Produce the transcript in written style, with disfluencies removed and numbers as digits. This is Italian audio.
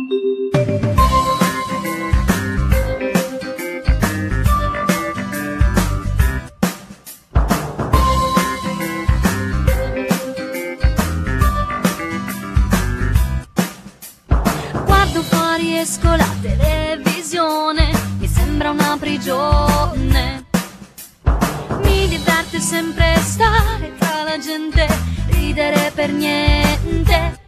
Guardo fuori, esco la televisione, mi sembra una prigione. Mi diverte sempre stare tra la gente, ridere per niente.